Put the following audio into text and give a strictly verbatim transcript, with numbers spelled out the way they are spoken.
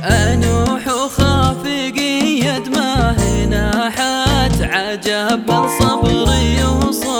أنوح وخافقي يد ما هنا حات عجب الصبر يوصل